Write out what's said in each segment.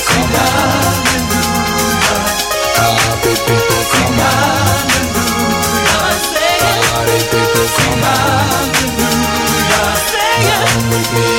come on. Happy people, come on. Party people, come on. Come with me,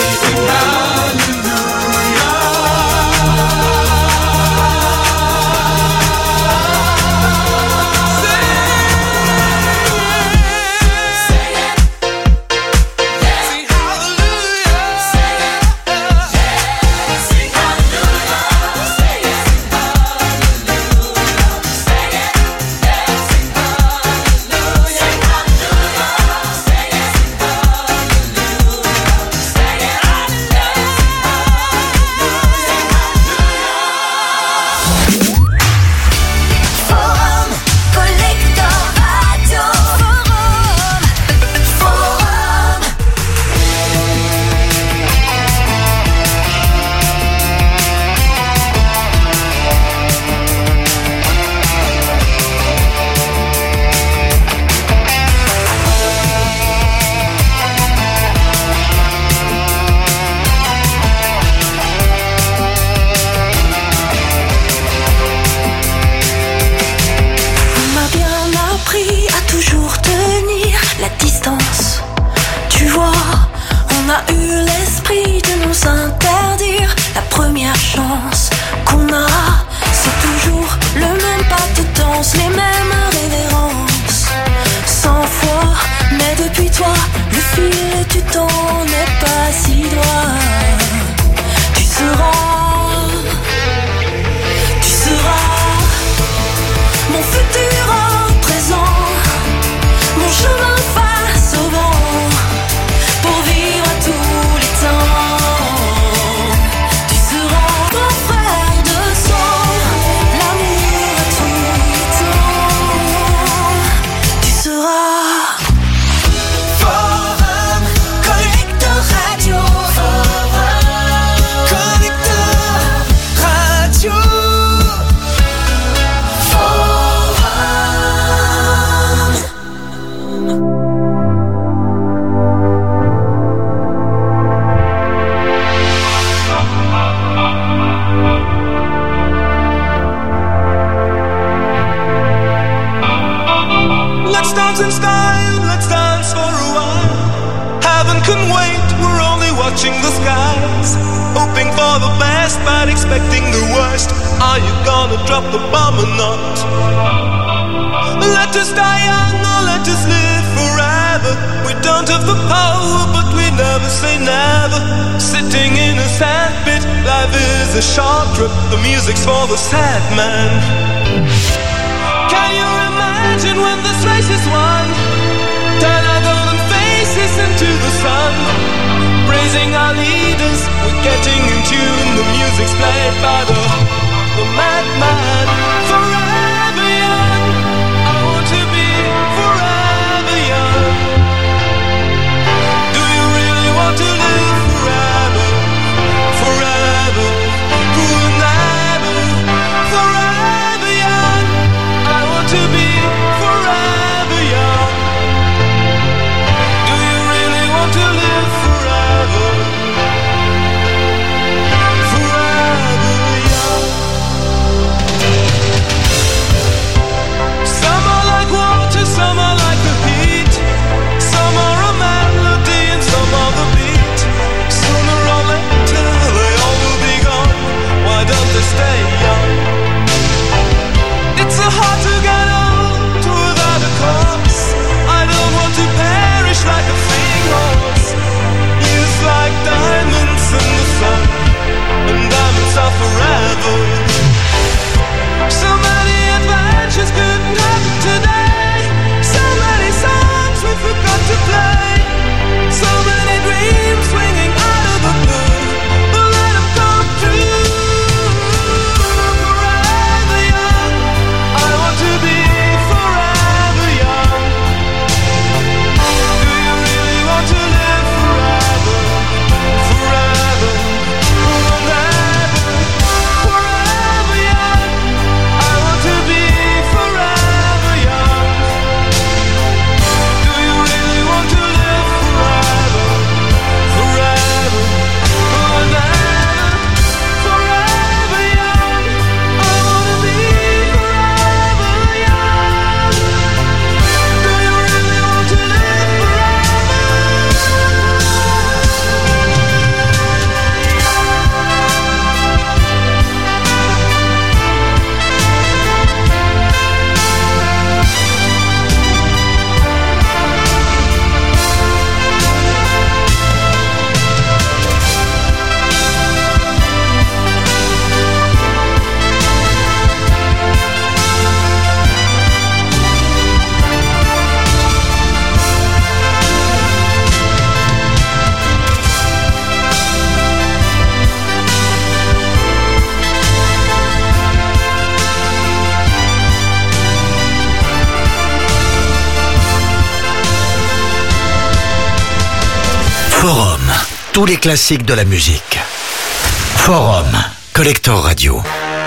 tous les classiques de la musique. Forum, Collector Radio.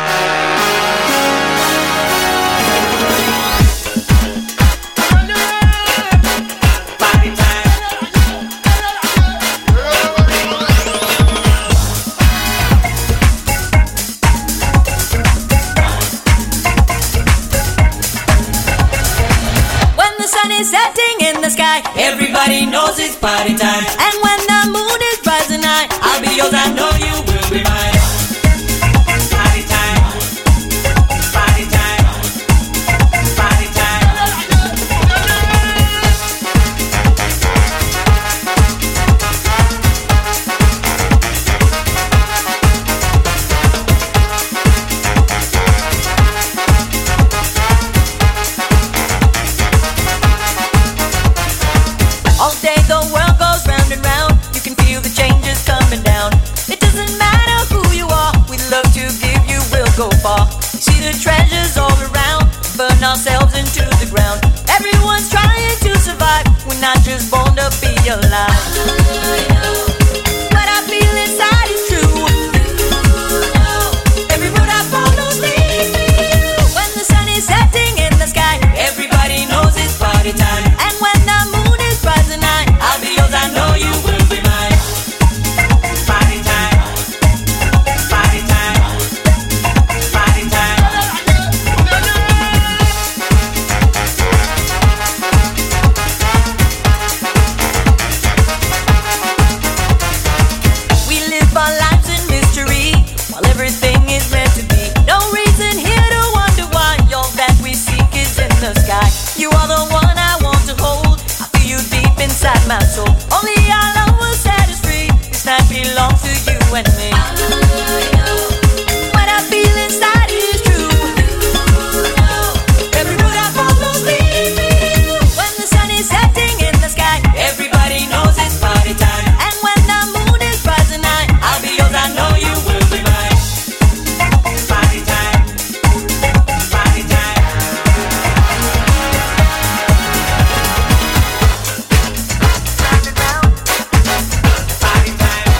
Everybody knows it's party time. And when the moon is rising high, I'll be yours, I know you will be mine. Party time. Party time. Party time. All day the world goes round and round. You can feel the changes coming down. It doesn't matter who you are, we love to give you, we'll go far. We see the treasures all around, burn ourselves into the ground. Everyone's trying to survive, we're not just born to be alive. What I feel inside is true. Every road I follow leads me to you. When the sun is setting in the sky, everybody knows it's party time. And when the moon is rising high, I'll be yours, I know you will be mine. Party time. Party time. Party time. We live our lives in mystery, while everything is meant to be. No reason here to wonder why all that we seek is in the sky. You are the one I want to hold, I feel you deep inside my soul. Only our love will set us free, this night belongs to you and me. What I feel inside is true. Every road I follow leads me to you. When the sun is setting in the sky, everybody knows it's party time. And when the moon is rising high, I'll be yours, I know you will be mine. Party time. Party time. Party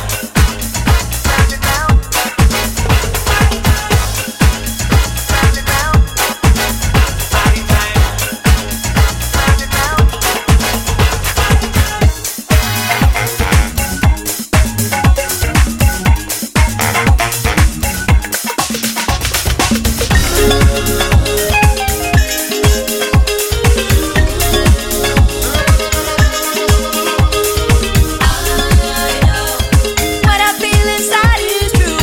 What I feel inside is true.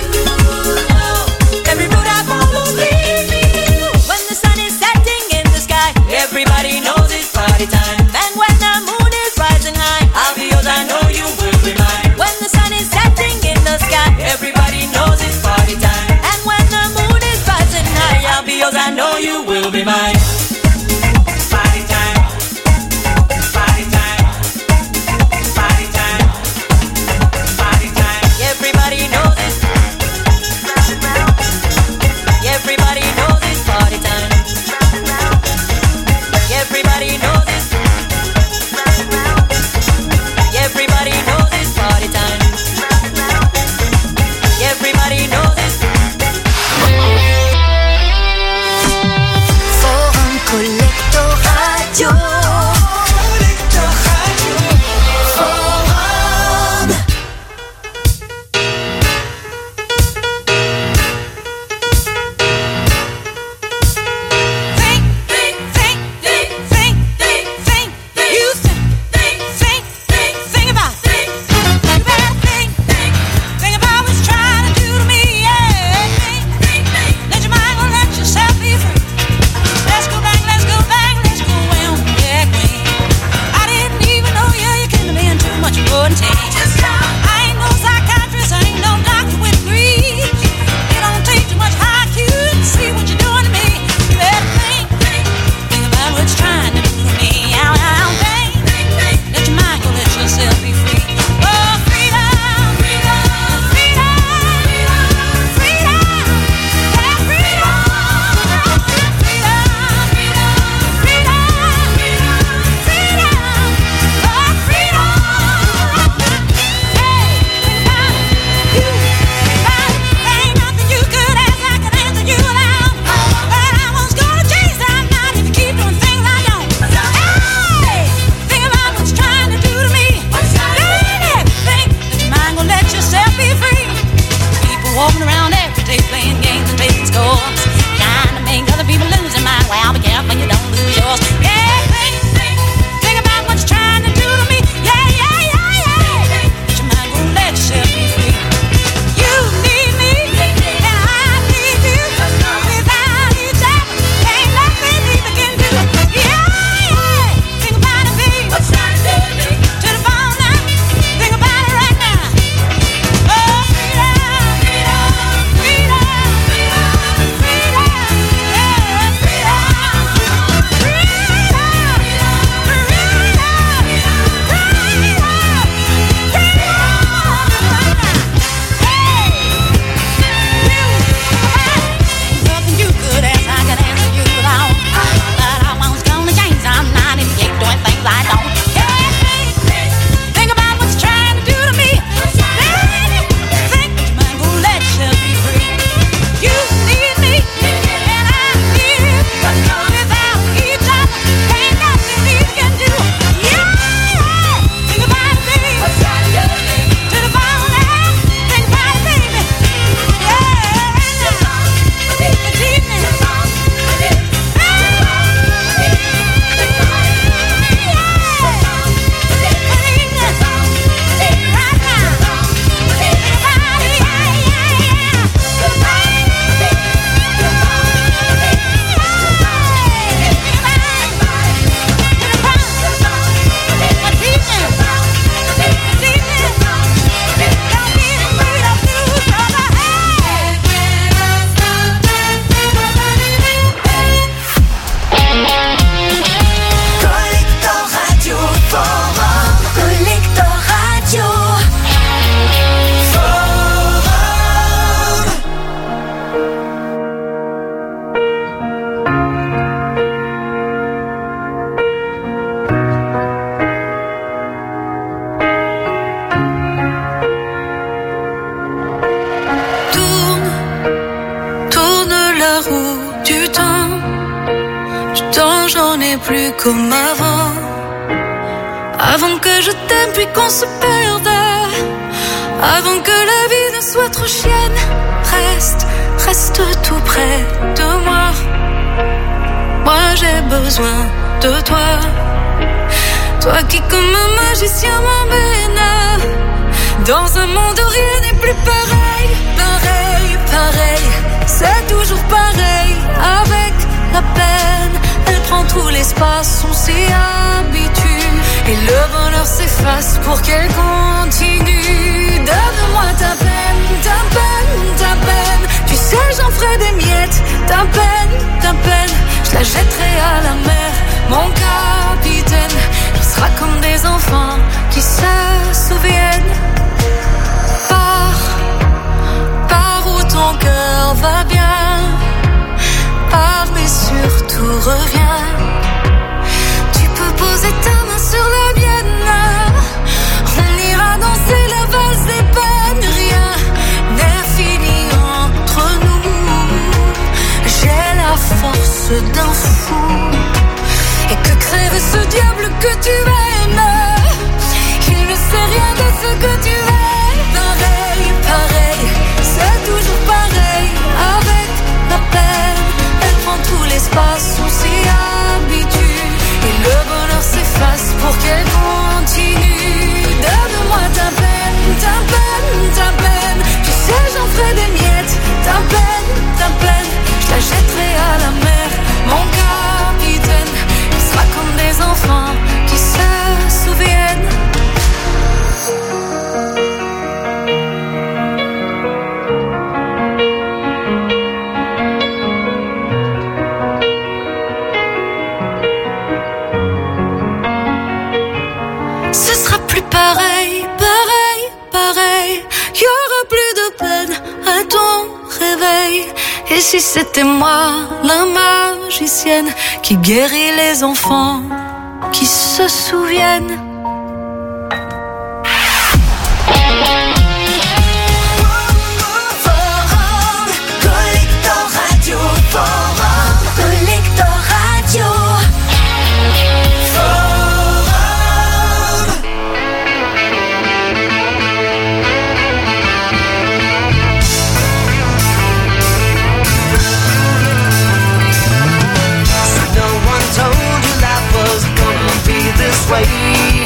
Every road I follow leads me to you. When the sun is setting in the sky, everybody knows it's party time. And when the moon is rising high, I'll be yours, I know you will be mine. When the sun is setting in the sky, everybody knows it's party time. And when the moon is rising high, I'll be yours, I know you will be mine. Party time. Party time. Party time. Party time. Everybody knows it. Everybody knows it's party time. Everybody knows it. Everybody knows it's party time. Everybody knows it. Forum comme avant. Avant que je t'aime puis qu'on se perde. Avant que la vie ne soit trop chienne. Reste tout près de moi. Moi j'ai besoin de toi. Toi qui comme un magicien m'emmène dans un monde où rien n'est plus pareil. Pareil, c'est toujours pareil. Avec la peine, elle prend tout l'espace, on s'y habitue. Et le bonheur s'efface pour qu'elle continue. Donne-moi ta peine. Tu sais, j'en ferai des miettes. Ta peine, je la jetterai à la mer. Mon capitaine, on sera comme des enfants qui se souviennent. Pars où ton cœur va bien. Pars mais surtout reviens. Tu peux poser ta main sur la mienne. On ira danser la valse des peines. Rien n'est fini entre nous. J'ai la force d'un fou. Et que crève ce diable que tu aimes. Il ne sait rien de ce que tu es. Pareil, c'est toujours pareil. Avec la peine, elle prend tout l'espace, on s'y habitue. Et le bonheur s'efface pour qu'elle continue. Donne-moi ta peine. Tu sais, j'en ferai des miettes. Ta peine, je la jetterai à la mer. Mon capitaine, il sera comme des enfants qui se souviennent. Ce sera plus pareil. Y aura plus de peine à ton réveil. Et si c'était moi, la magicienne, qui guérit les enfants, qui se souviennent. Forum, Collector Radio. Forum, Collector Radio. Way.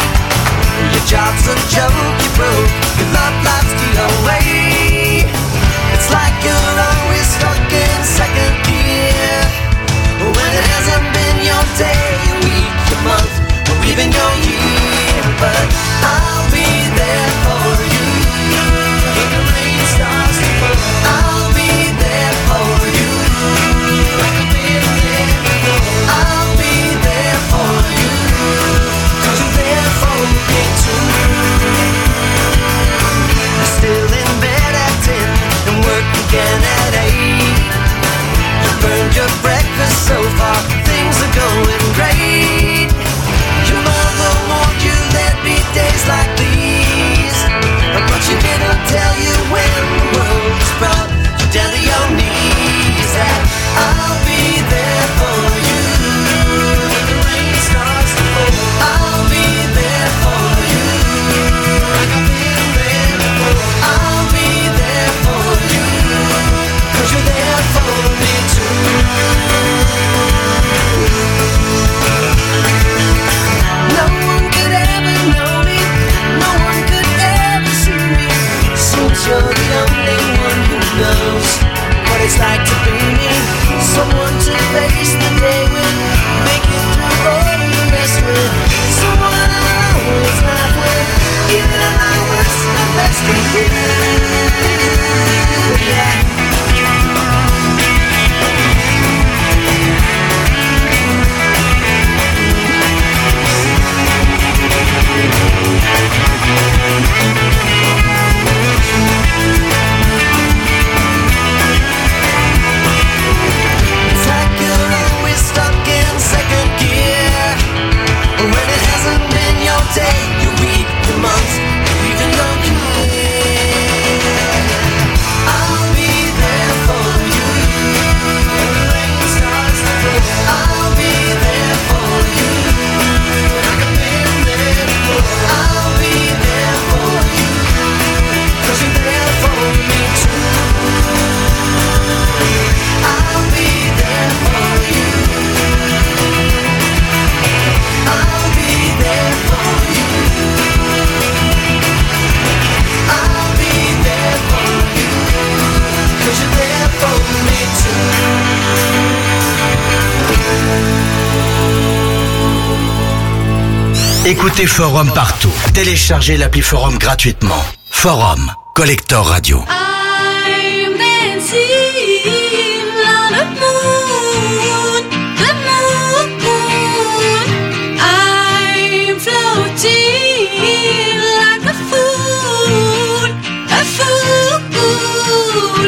Écoutez Forum partout. Téléchargez l'appli Forum gratuitement. Forum, Collector Radio. I'm dancing on the moon, the moon. I'm floating like a fool, a fool.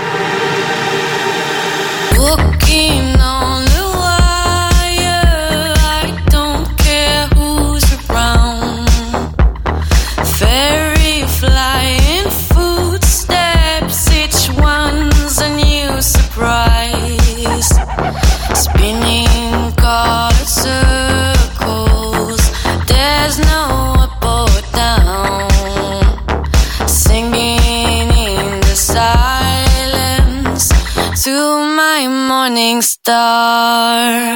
Walking on the wire, I don't care who's around. Fairy flying footsteps, each one's a new surprise. Spinning colored circles, there's no up or down. Singing in the silence to my morning star.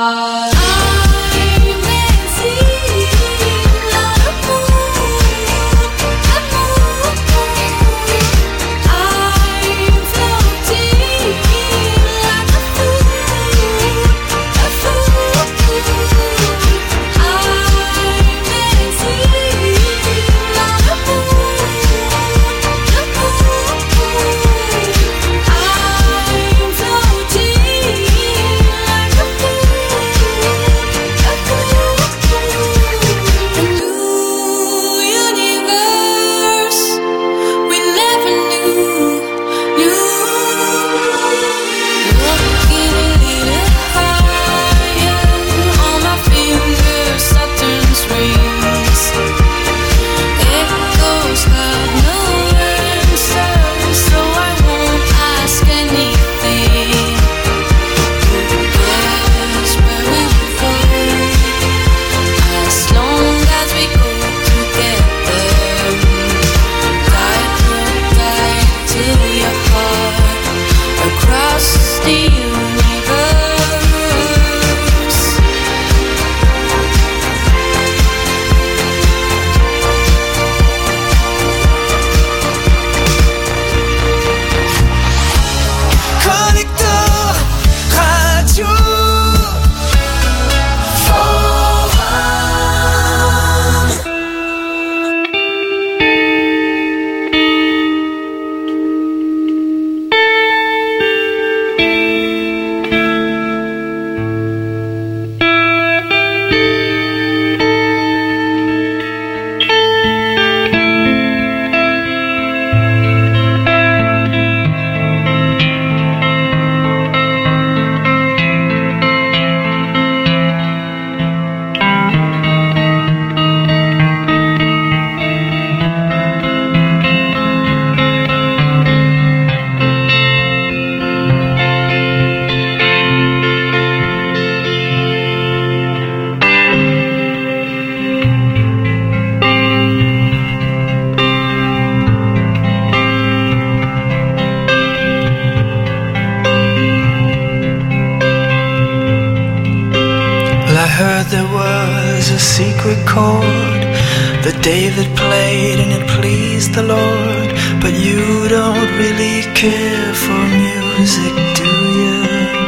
secret chord that David played and it pleased the Lord. But you don't really care for music, do you?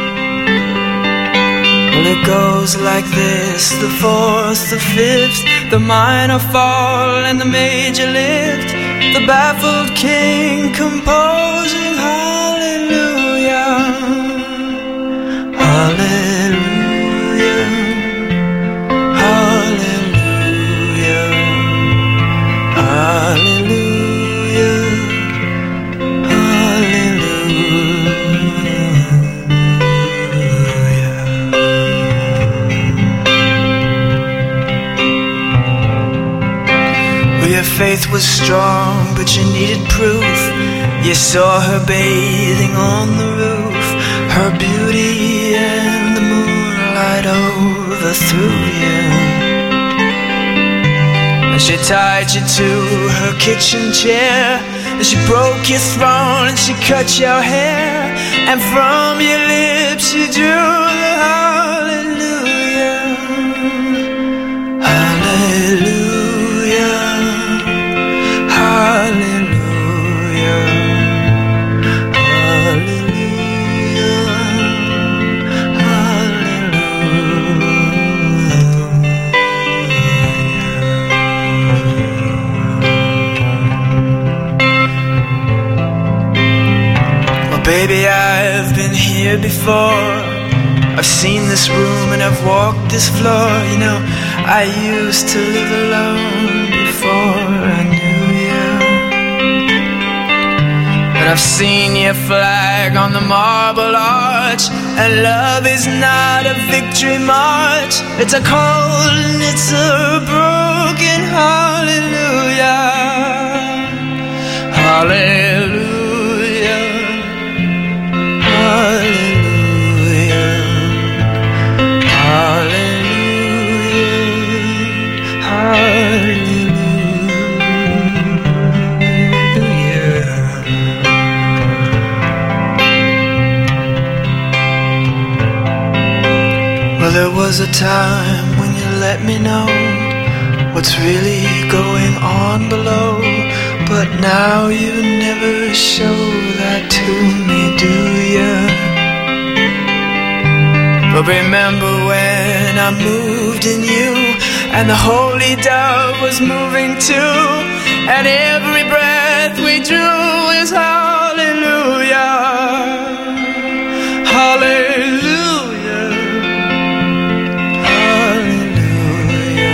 Well, it goes like this: the fourth, the fifth, the minor fall and the major lift, the baffled king composing hallelujah, hallelujah. Faith was strong, but you needed proof. You saw her bathing on the roof, her beauty and the moonlight overthrew you. And she tied you to her kitchen chair, and she broke your throne and she cut your hair, and from your lips she drew the hallelujah, hallelujah. baby, I've been here before. I've seen this room and I've walked this floor. You know, I used to live alone before I knew you. But I've seen your flag on the marble arch, and love is not a victory march. It's a cold and it's a broken hallelujah. Hallelujah. Hallelujah. Hallelujah. Hallelujah. Well, there was a time when you let me know what's really going on below, but now you never show that to me, do ya? But remember when I moved in you, and the holy dove was moving too, and every breath we drew is hallelujah. Hallelujah. Hallelujah.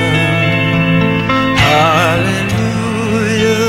Hallelujah.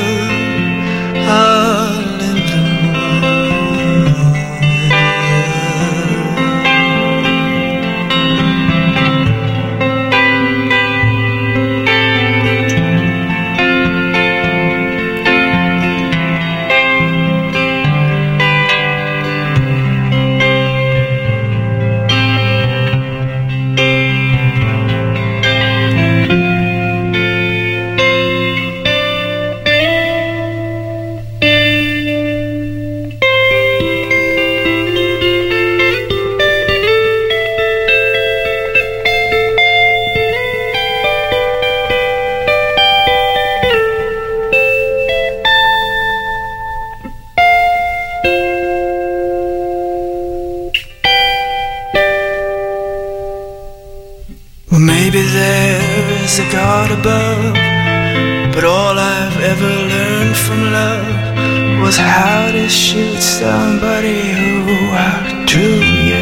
Maybe there's a God above, but all I've ever learned from love was how to shoot somebody who outdrew you.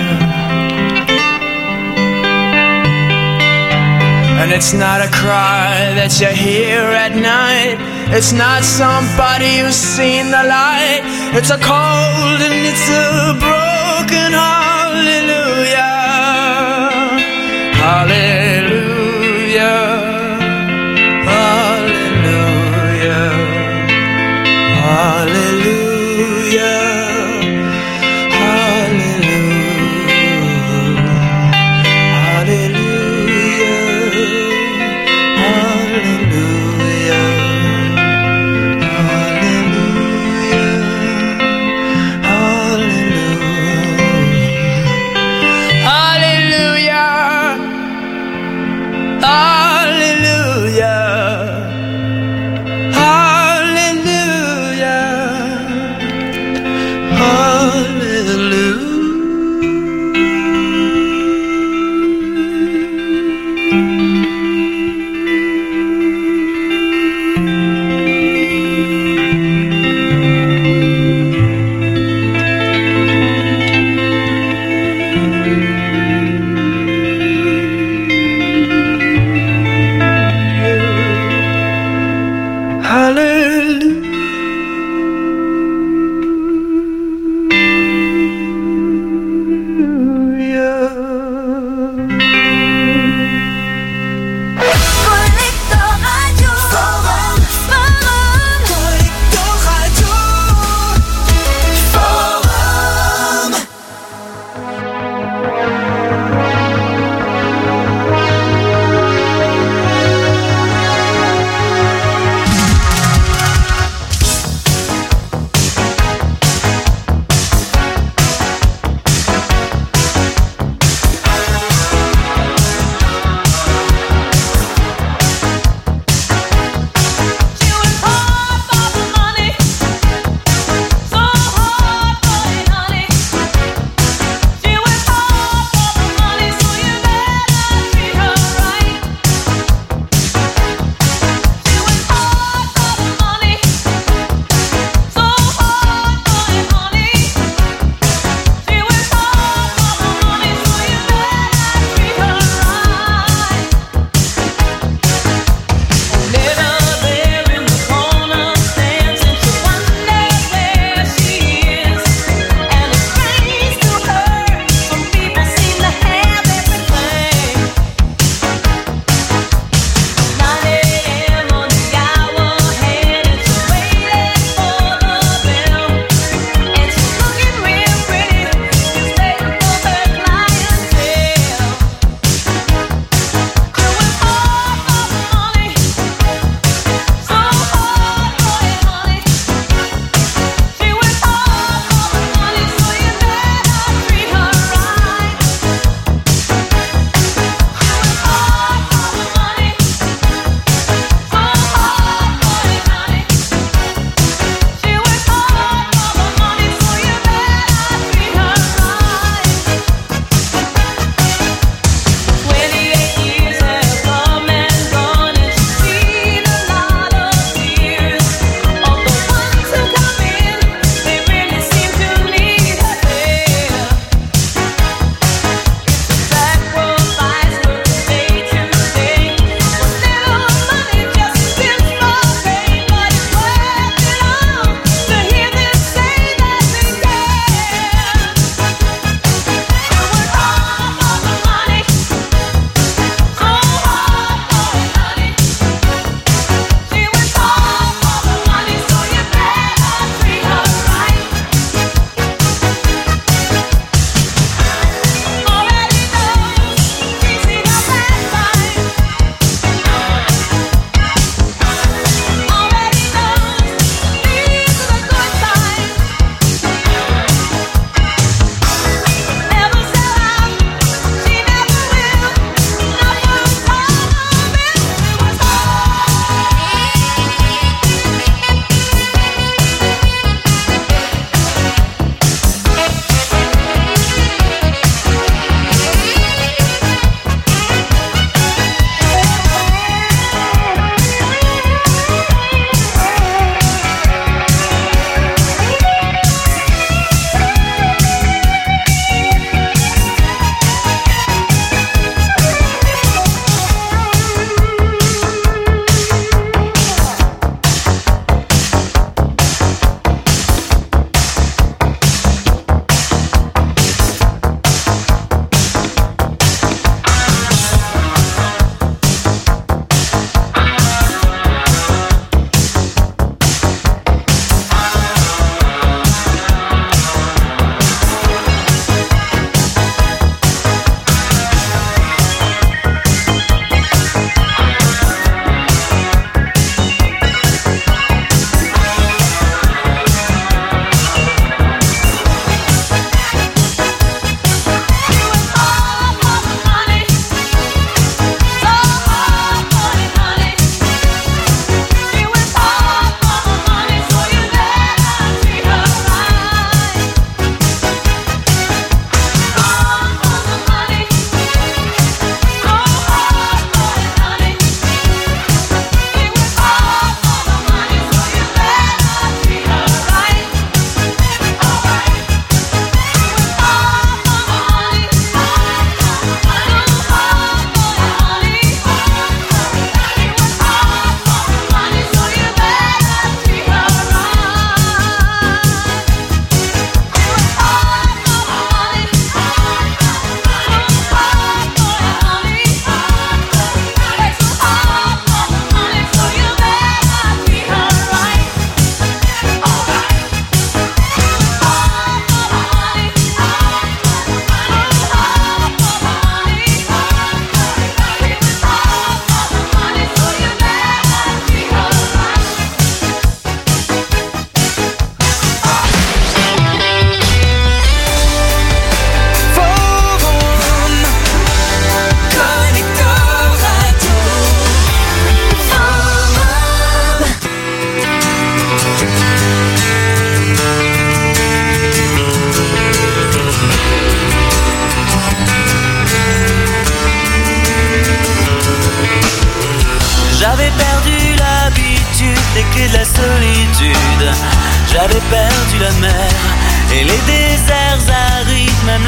And it's not a cry that you hear at night, it's not somebody who's seen the light, it's a cold and it's a broken hallelujah. Hallelujah, hallelujah, hallelujah, hallelujah, hallelujah, hallelujah, hallelujah. Hallelujah,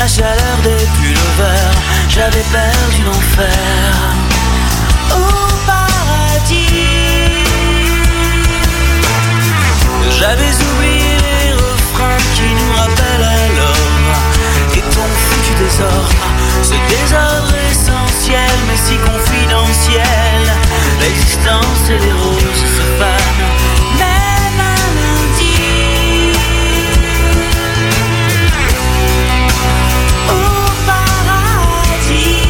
chaleur des pullovers, j'avais perdu l'enfer. Au paradis, j'avais oublié les refrains qui nous rappellent alors. Et ton foutu désordre, ce désordre essentiel mais si confidentiel. L'existence et les roses se fanent, même un lundi. Au paradis,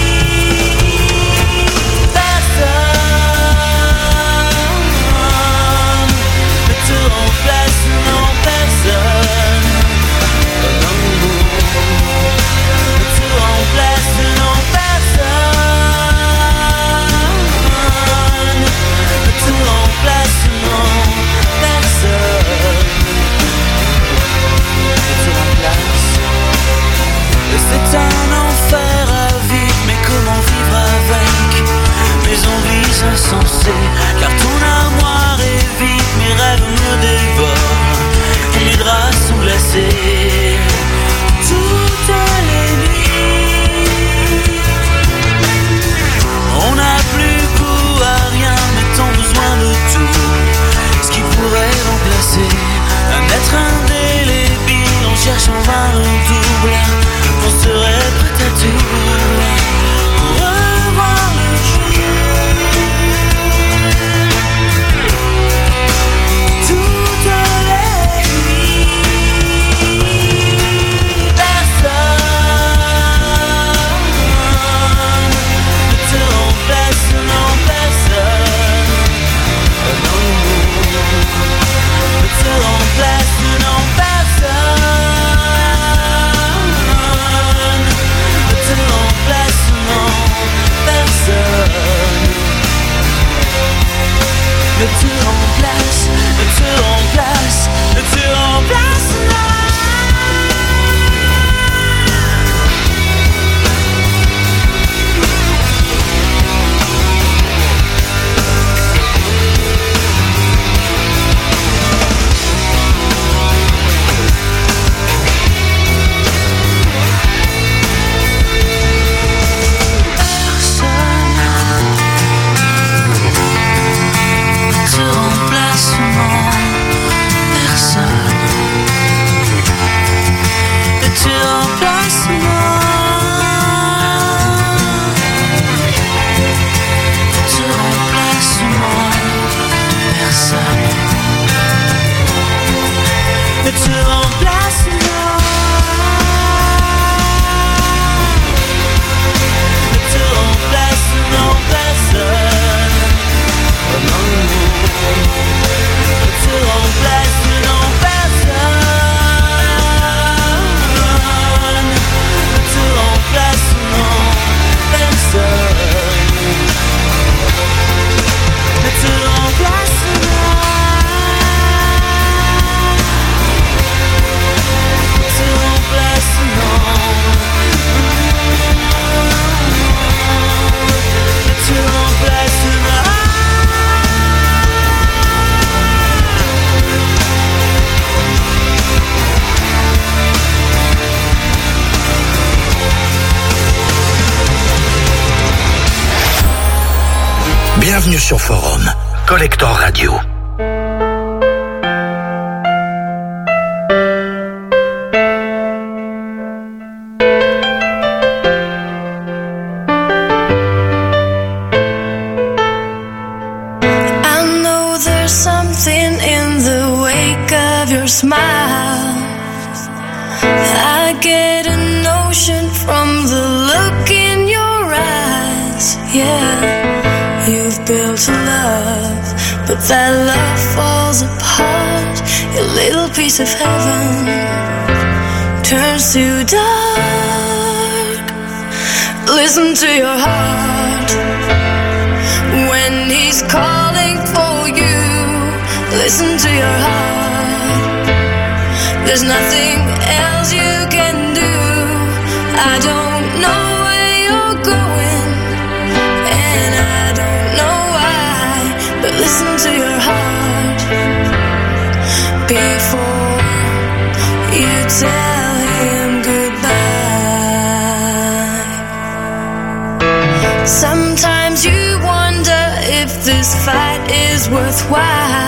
personne ne te remplace, non personne. Non, ne te remplace, non personne. Ne te remplace, non personne. Ne te remplace. C'est un enfer à vivre, mais comment vivre avec mes envies insensées? Car ton armoire est vide, mes rêves me dévorent et mes draps sont glacés toutes les nuits. On n'a plus goût à rien, mais tant besoin de tout. Ce qui pourrait remplacer un être indélébile. On cherche en vain le double. On serait prêt à tout pour revoir le jour. Toutes les nuits, personne ne te remplace, non personne. Non, ne te remplace, non personne. Ne te remplace, non personne. Ne te remplace, ne te remplace, ne te remplace, non. Ne te remplace, non. Ne te remplace, non personne. Non, ne te remplace, non personne. Ne te remplace, non personne. Ne te remplace, non. Bienvenue sur Forum, Collector Radio. Smile, I get a notion from the look in your eyes. Yeah, you've built a love, but that love falls apart. Your little piece of heaven turns to dark. Listen to your heart when he's calling for you. Listen to your heart. There's nothing else you can do. I don't know where you're going, and I don't know why, but listen to your heart before you tell him goodbye. Sometimes you wonder if this fight is worthwhile.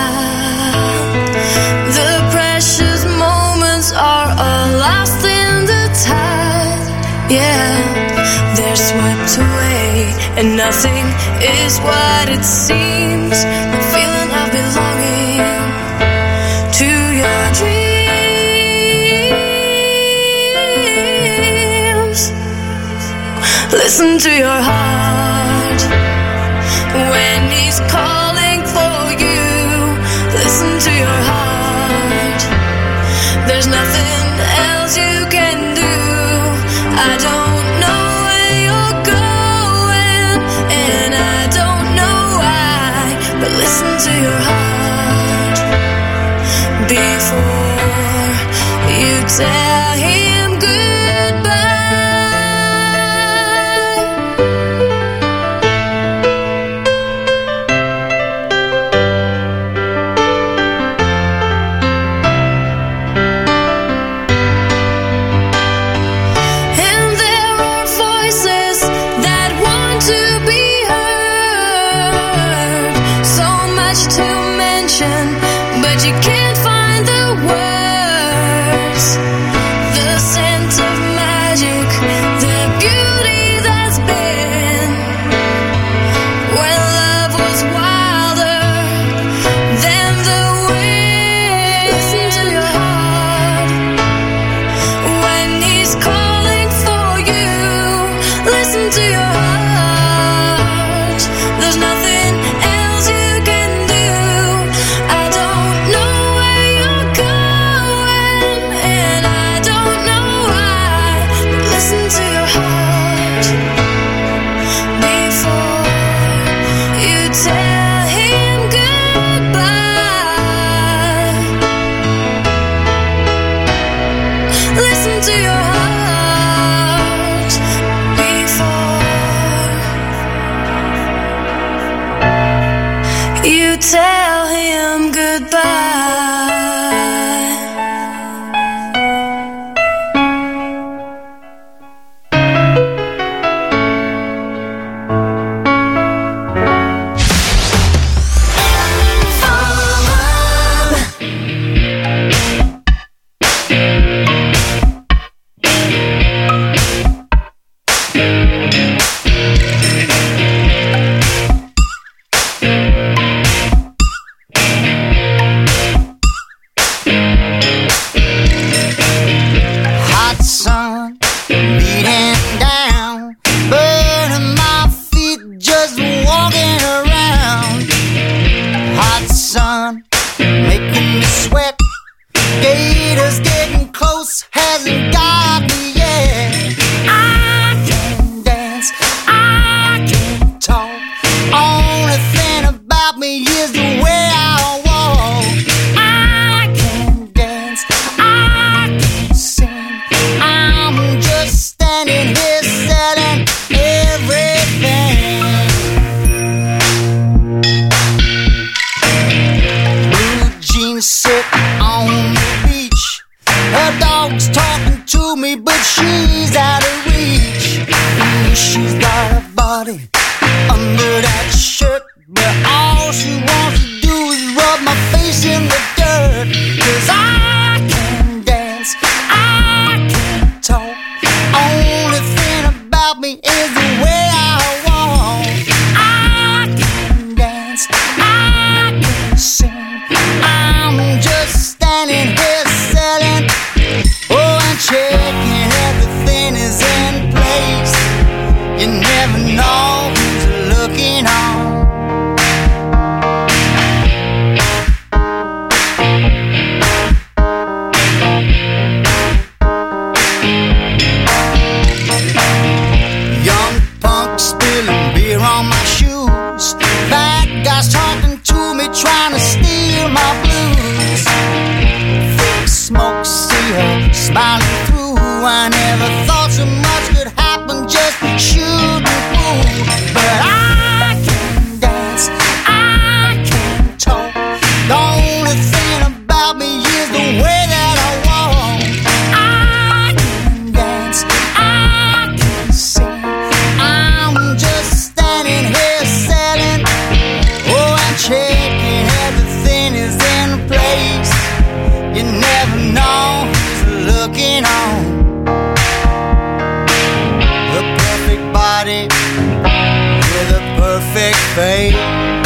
The precious moments are all lost in the tide. Yeah, they're swept away, and nothing is what it seems. The feeling of belonging to your dreams. Listen to your heart when he's calling for you. Listen to your heart. There's nothing else you can do. I don't know where you're going, and I don't know why, but listen to your heart before you tell him goodbye. But you can't find the words, the scent of magic, the beauty that's been when love was wilder than the wind. Listen to your heart when he's calling for you. Listen to your heart. There's nothing else you can do. I don't know where you're going, and I don't know why. But listen to your heart before you tell him goodbye. Listen to your heart before you tell him goodbye. Hot sun beating down, burning my feet just walking around. Hot sun making me sweat. Gators getting close, hasn't got me yet. I can dance, I can talk. Only thing about me is the way I walk. I can dance, I can sing. I'm just standing here selling everything. Blue jeans sit on the beach. Her dog's talking to me, but she's out of reach. She's got a body under that shirt, but all she wants to do is rub my face in the dirt. 'Cause I can dance, I can talk. Only thing about me is the way I walk. I can dance, I can sing. I'm just standing here selling, oh, and checking everything is in place. You never know who's looking on. Young punk spilling beer on my shoes. Bad guys talking to me, trying to steal my blues. Thick smoke, see her smiling through. I never thought so much could happen just shooting through. But I can dance, I can talk. The only thing about me is the way that I walk. I can dance, I can sing. I'm just walking on a perfect body with a perfect face.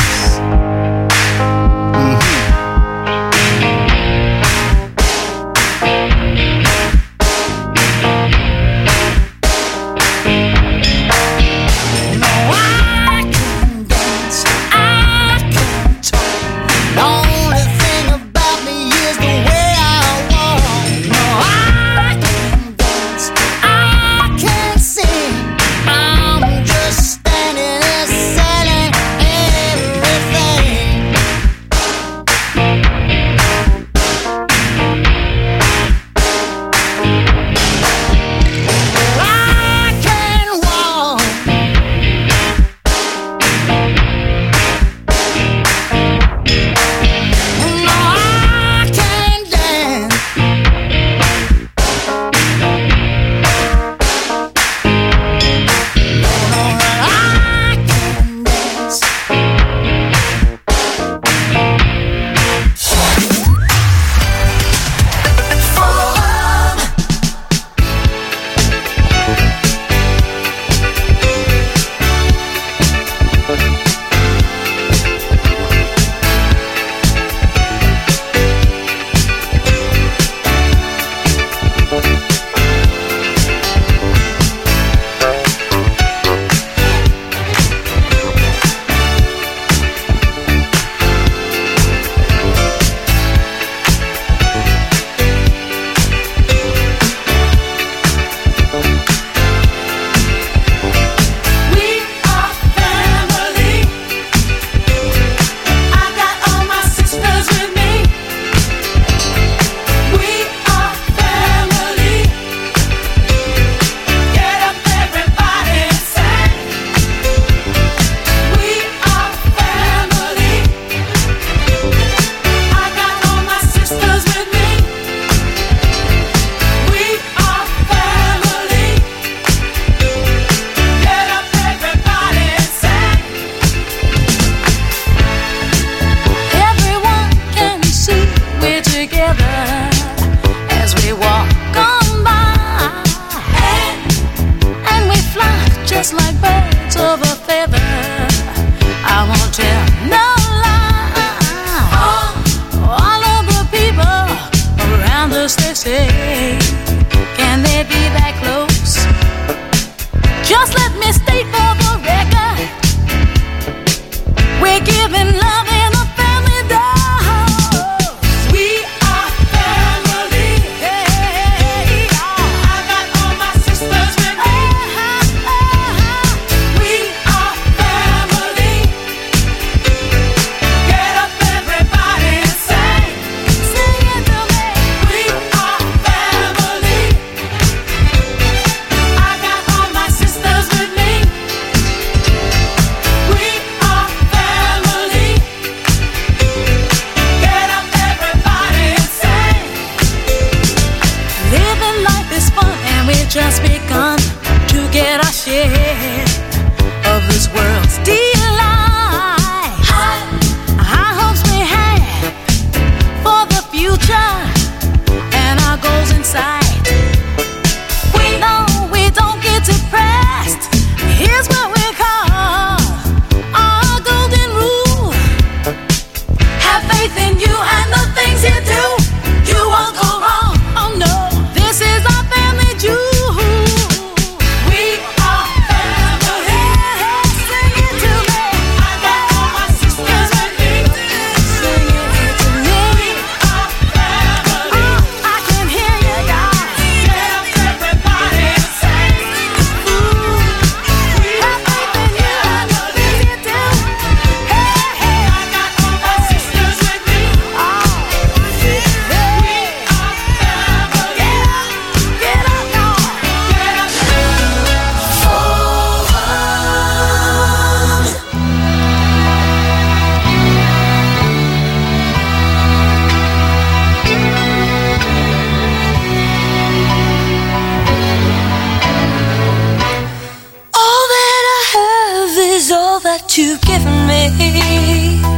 you've given me.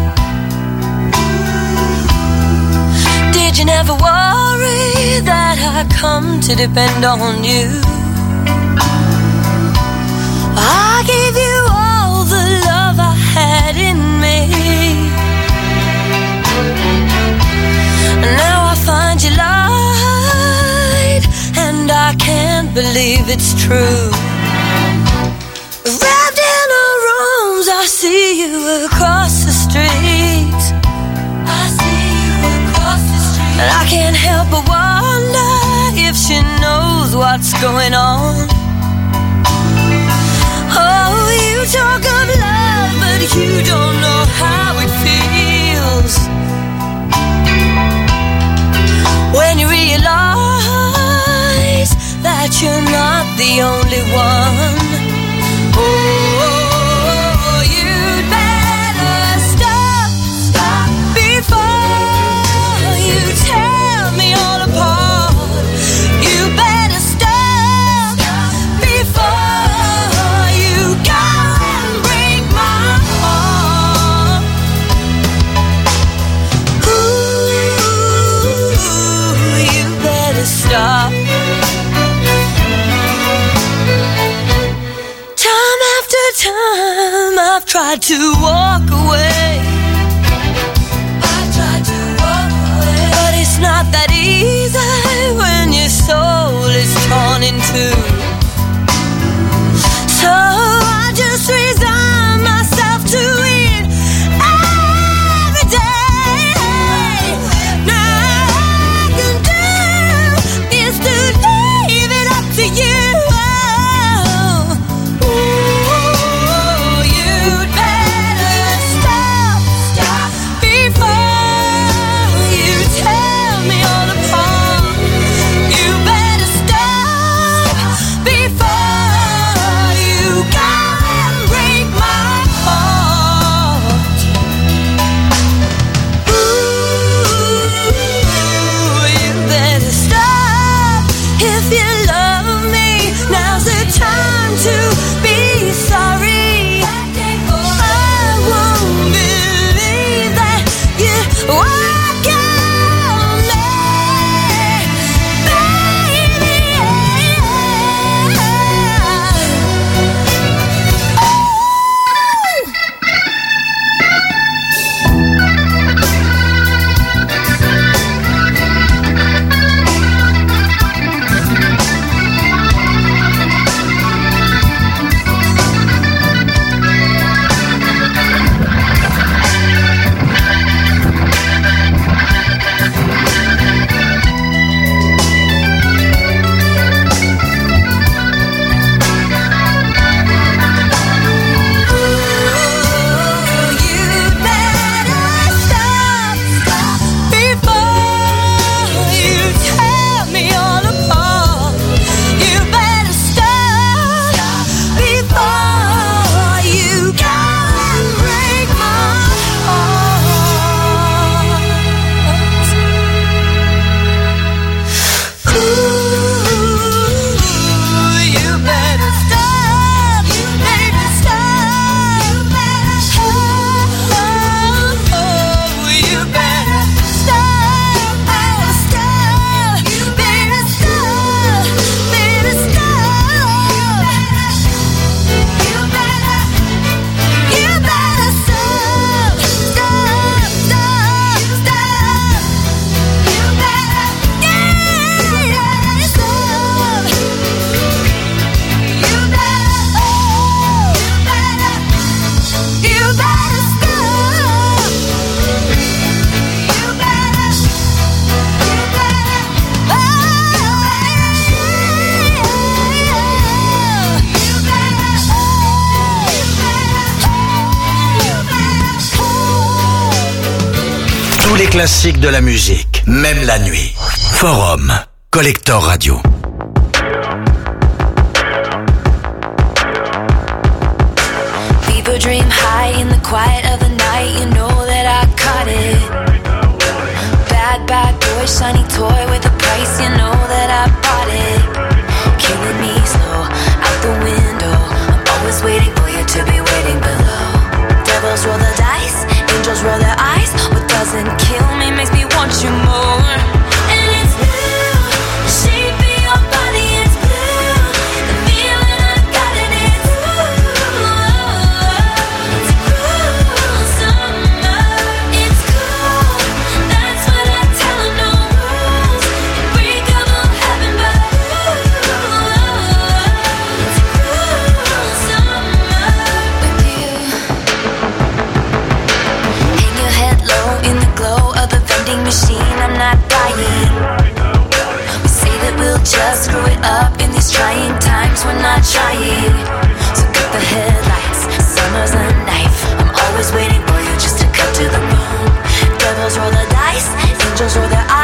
Did you never worry that I I come to depend on you. I gave you all the love I had in me. Now I find you lied, and I can't believe it's true. Wrapped in our arms, I see you across the street. I see you across the street. And I can't help but wonder if she knows what's going on. Oh, you talk of love, but you don't know how it feels. When you realize that you're not the only one. Oh, you'd better stop before you tear me all apart. You better stop before you go and break my heart. Ooh, you better stop. Time I've tried to walk away. I've tried to walk away, but it's not that easy when your soul is torn in two. So I just resign myself to it every day. Now all I can do is to leave it up to you. Tous les classiques de la musique, même la nuit. Forum, Collector Radio. People dream high in the quiet of the night. You know that I caught it. Bad, bad boy, shiny toy with a price. You know that I bought it. Killing me slow, out the window. I'm always waiting for you to be waiting below. Devils roll the dice, angels roll their eyes. What doesn't kill me makes me want you more. And it's new. trying times, we're not trying. So cut the headlights, summer's a knife. I'm always waiting for you just to cut to the bone. Devils roll the dice, angels roll their eyes.